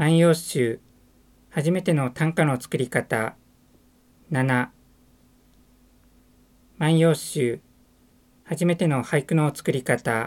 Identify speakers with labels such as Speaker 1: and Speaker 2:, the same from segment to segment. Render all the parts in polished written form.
Speaker 1: 万葉集初めての短歌の作り方7。万葉集初めての俳句の作り方。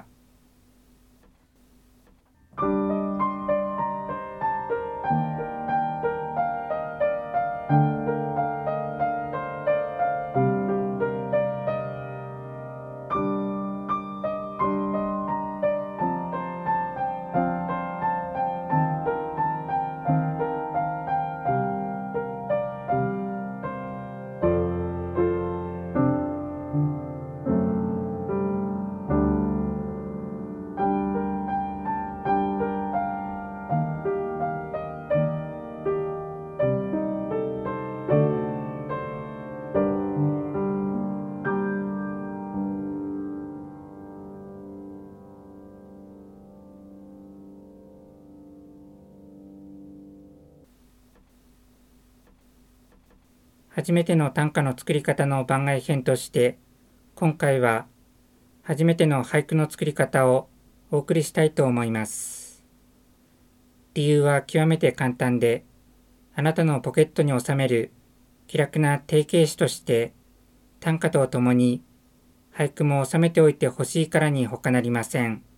Speaker 1: 初めての短歌の作り方の番外編として、今回は初めての俳句の作り方をお送りしたいと思います。理由は極めて簡単で、あなたのポケットに収める気楽な定型詞として短歌とともに俳句も収めておいてほしいからに他なりません。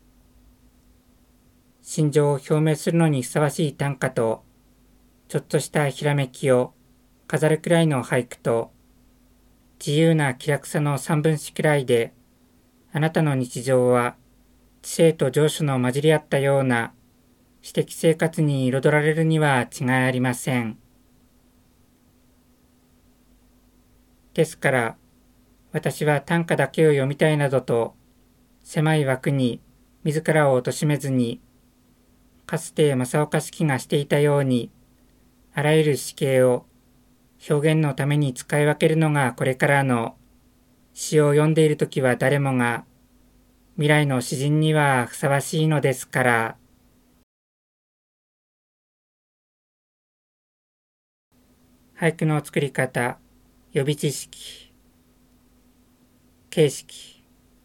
Speaker 1: 心情を表明するのにふさわしい短歌と、ちょっとしたひらめきを飾るくらいの俳句と、自由な気楽さの三分子くらいで、あなたの日常は知性と情緒の混じり合ったような詩的生活に彩られるには違いありません。ですから、私は短歌だけを読みたいなどと、狭い枠に自らを貶めずに、かつて正岡子規がしていたように、あらゆる詩形を表現のために使い分けるのがこれからの詩を読んでいるときは誰もが未来の詩人にはふさわしいのですから。俳句の作り方、予備知識、形式。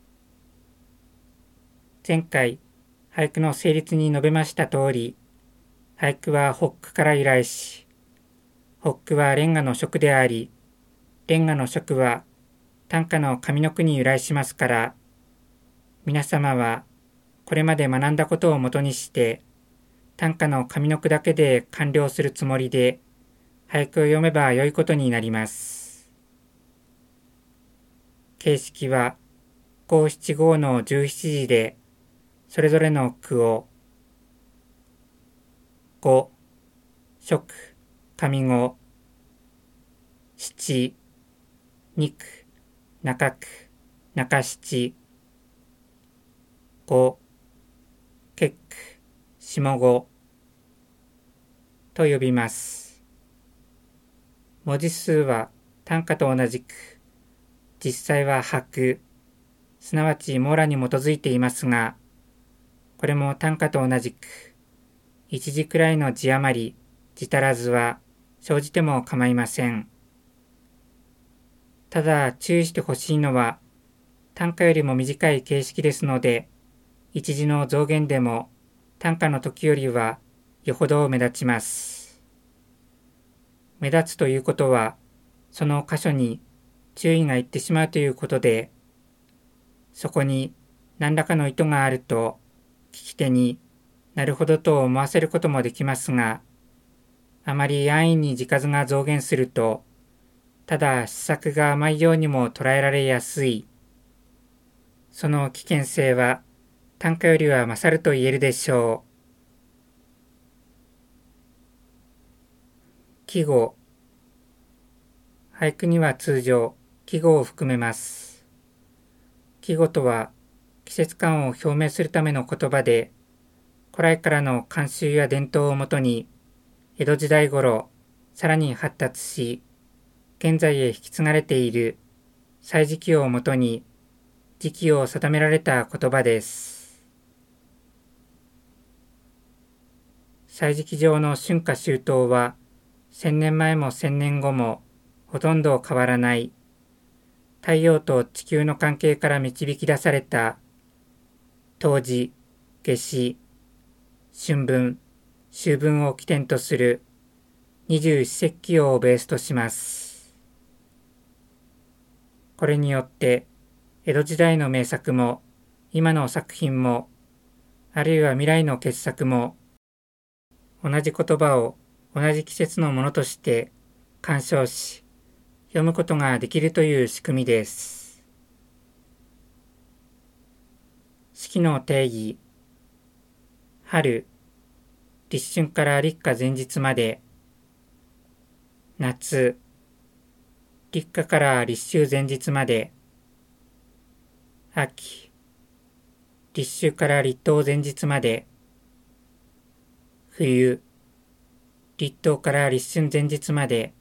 Speaker 1: 前回、俳句の成立に述べました通り、俳句は発句から由来し、発句はレンガの食であり、レンガの食は短歌の上の句に由来しますから、皆様はこれまで学んだことをもとにして、短歌の上の句だけで完了するつもりで、俳句を読めば良いことになります。形式は五七五の17字で、それぞれの句を五、初句、上五、七、二句、中句、中七、五、結句、下五と呼びます。文字数は短歌と同じく、実際は拍、すなわち網羅に基づいていますが、これも短歌と同じく、一字くらいの字余り、字足らずは生じても構いません。ただ注意してほしいのは、短歌よりも短い形式ですので、一字の増減でも短歌の時よりはよほど目立ちます。目立つということは、その箇所に注意がいってしまうということで、そこに何らかの意図があると聞き手になるほどと思わせることもできますが、あまり安易に字数が増減すると、ただ詩作が甘いようにも捉えられやすい。その危険性は短歌よりは勝ると言えるでしょう。季語。俳句には通常季語を含めます。季語とは季節感を表明するための言葉で、古来からの慣習や伝統をもとに、江戸時代頃さらに発達し、現在へ引き継がれている歳時記をもとに時期を定められた言葉です。歳時記上の春夏秋冬は1000年前も1000年後もほとんど変わらない太陽と地球の関係から導き出された冬至、夏至、春分、 秋分を起点とする二十四節気をベースとします。これによって江戸時代の名作も今の作品もあるいは未来の傑作も同じ言葉を同じ季節のものとして鑑賞し読むことができるという仕組みです。四季の定義。春、立春から立夏前日まで。夏、立夏から立秋前日まで。秋、立秋から立冬前日まで。冬、立冬から立春前日まで。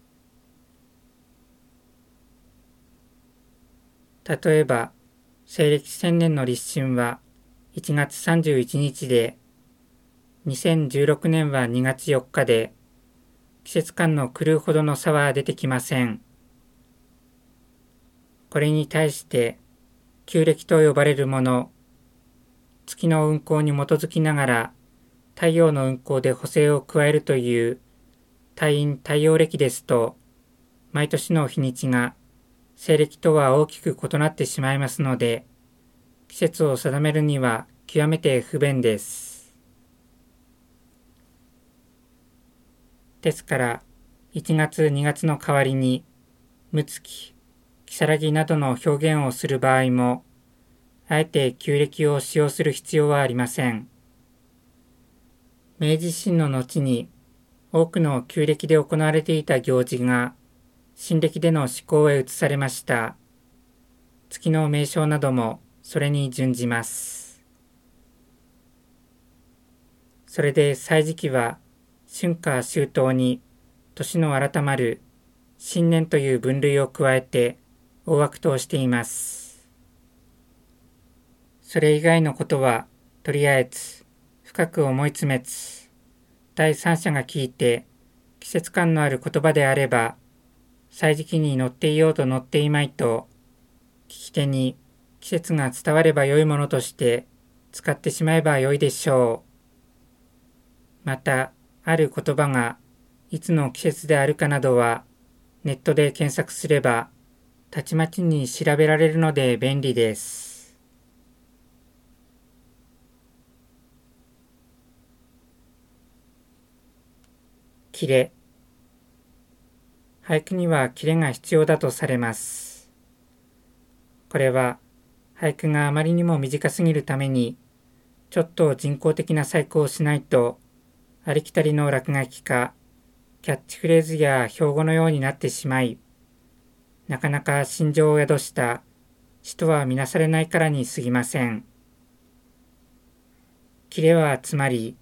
Speaker 1: 例えば、西暦1000年の立春は1月31日で、2016年は2月4日で、季節間の狂うほどの差は出てきません。これに対して、旧暦と呼ばれるもの、月の運行に基づきながら、太陽の運行で補正を加えるという太陰太陽暦ですと、毎年の日にちが西暦とは大きく異なってしまいますので、季節を定めるには極めて不便です。ですから、1月2月の代わりに、六月、如月などの表現をする場合も、あえて旧暦を使用する必要はありません。明治維新の後に多くの旧暦で行われていた行事が新暦での施行へ移されました。月の名称などもそれに準じます。それで歳時期は春夏秋冬に年の改まる新年という分類を加えて大枠としています。それ以外のことはとりあえず深く思い詰めつ、第三者が聞いて季節感のある言葉であれば、歳時記に載っていようと載っていまいと、聞き手に季節が伝わればよいものとして使ってしまえばよいでしょう。また、ある言葉がいつの季節であるかなどは、ネットで検索すれば、たちまちに調べられるので便利です。切れ。俳句には切れが必要だとされます。これは俳句があまりにも短すぎるために、ちょっと人工的な細工をしないと、ありきたりの落書きか、キャッチフレーズや標語のようになってしまい、なかなか心情を宿した詩とは見なされないからに過ぎません。切れはつまり、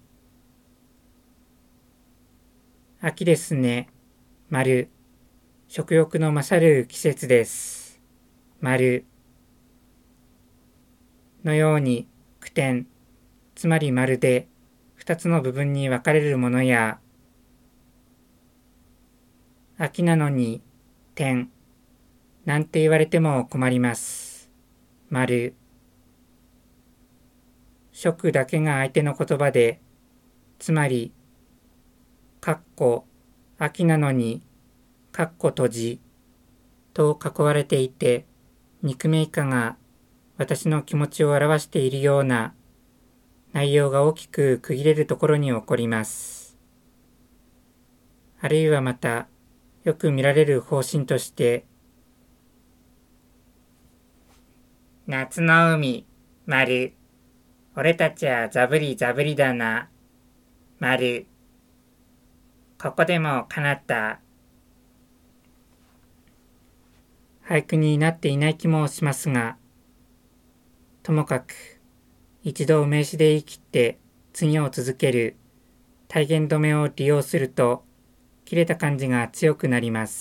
Speaker 1: 秋ですね、丸、食欲の勝る季節です、丸、のように句点、つまり丸で二つの部分に分かれるものや、秋なのに点、なんて言われても困ります、丸、食だけが相手の言葉で、つまり秋なのに閉じと囲われていて、肉名以下が私の気持ちを表しているような内容が大きく区切れるところに起こります。あるいはまたよく見られる方針として、夏の海、丸、俺たちはザブリザブリだな、丸、ここでも叶った。俳句になっていない気もしますが、ともかく一度名詞で言い切って次を続ける体言止めを利用すると切れた感じが強くなります。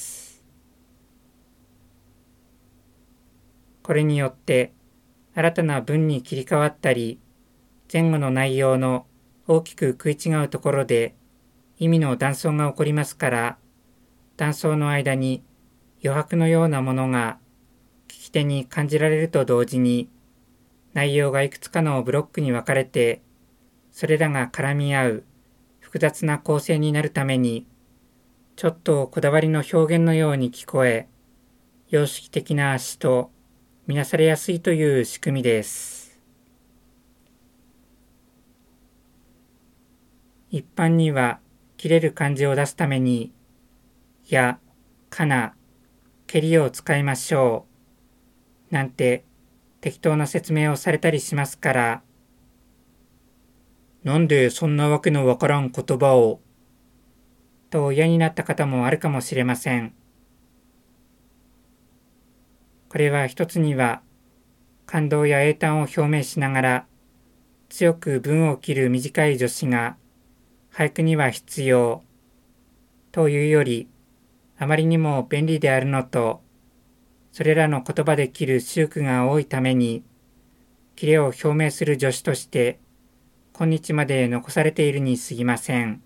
Speaker 1: これによって新たな文に切り替わったり、前後の内容の大きく食い違うところで意味の断層が起こりますから、断層の間に余白のようなものが聞き手に感じられると同時に、内容がいくつかのブロックに分かれて、それらが絡み合う複雑な構成になるために、ちょっとこだわりの表現のように聞こえ、様式的な詩とみなされやすいという仕組みです。一般には切れる漢字を出すために、や、かな、けりを使いましょう、なんて適当な説明をされたりしますから、なんでそんなわけのわからん言葉を、と嫌になった方もあるかもしれません。これは一つには、感動や栄嘆を表明しながら、強く文を切る短い助詞が、俳句には必要、というより、あまりにも便利であるのと、それらの言葉で切る周句が多いために、切れを表明する助詞として、今日まで残されているに過ぎません。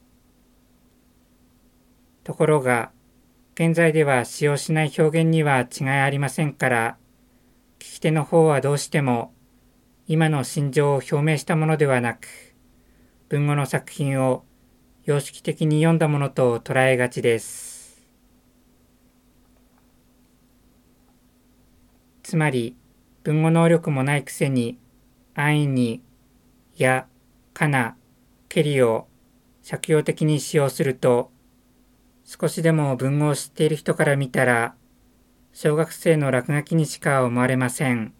Speaker 1: ところが、現在では使用しない表現には違いありませんから、聞き手の方はどうしても、今の心情を表明したものではなく、文語の作品を様式的に読んだものと捉えがちです。つまり、文語能力もないくせに、安易に、や、かな、けりを借用的に使用すると、少しでも文語を知っている人から見たら、小学生の落書きにしか思われません。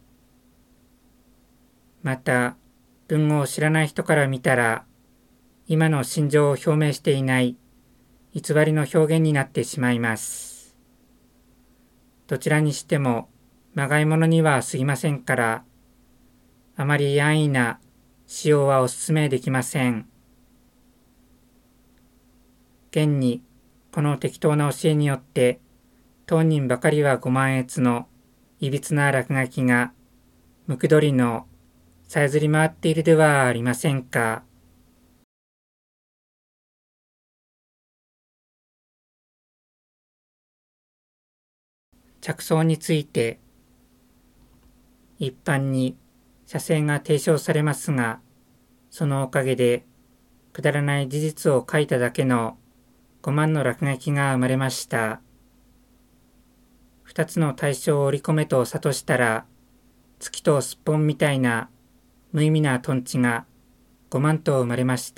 Speaker 1: また、文語を知らない人から見たら、今の心情を表明していない偽りの表現になってしまいます。どちらにしても、まがいものには過ぎませんから、あまり安易な使用はお勧めできません。現に、この適当な教えによって、当人ばかりはご満悦のいびつな落書きが、ムクドリのさえずり回っているではありませんか。着想について、一般に写生が提唱されますが、そのおかげで、くだらない事実を書いただけの5万の落書きが生まれました。二つの対象を織り込めと諭したら、月とすっぽんみたいな無意味なトンチが5万と生まれました。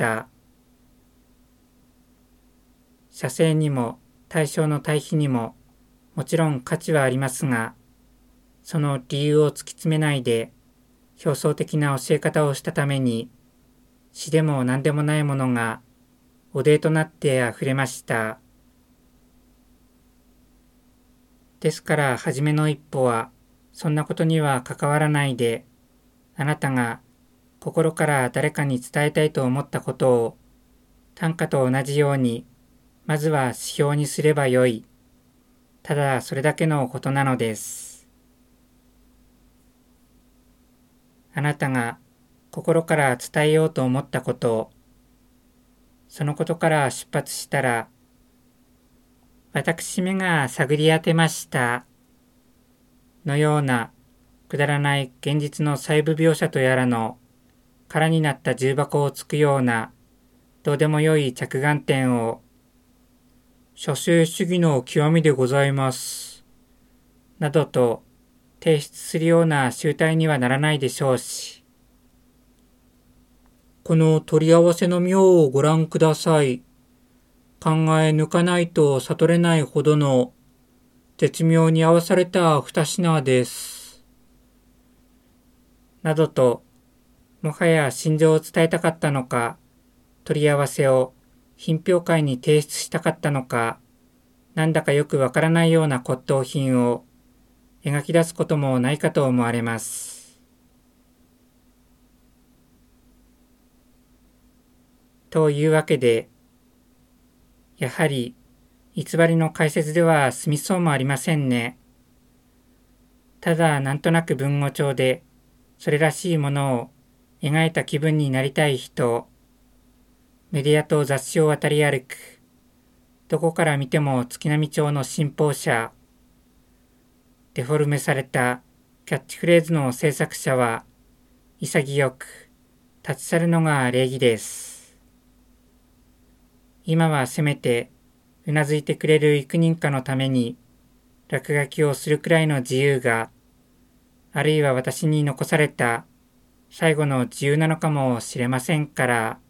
Speaker 1: 写生にも対象の対比にももちろん価値はありますが、その理由を突き詰めないで表層的な教え方をしたために、詩でも何でもないものがお礼となってあふれました。ですから初めの一歩はそんなことには関わらないで、あなたが心から誰かに伝えたいと思ったことを短歌と同じようにまずは指標にすればよい。ただそれだけのことなのです。あなたが心から伝えようと思ったことを、そのことから出発したら、私めが探り当てましたのようなくだらない現実の細部描写とやらの空になった重箱をつくようなどうでもよい着眼点を、写生主義の極みでございますなどと提出するような集大にはならないでしょうし、この取り合わせの妙をご覧ください。考え抜かないと悟れないほどの絶妙に合わされた二品です。などと、もはや心情を伝えたかったのか、取り合わせを品評会に提出したかったのか、なんだかよくわからないような骨董品を描き出すこともないかと思われます。というわけで、やはり偽りの解説では済みそうもありませんね。ただなんとなく文語帳でそれらしいものを描いた気分になりたい人、メディアと雑誌を渡り歩く、どこから見ても月並町の信奉者、デフォルメされたキャッチフレーズの制作者は潔く立ち去るのが礼儀です。 今はせめてうなずいてくれる幾人かのために落書きをするくらいの自由が、あるいは私に残された最後の自由なのかもしれませんから。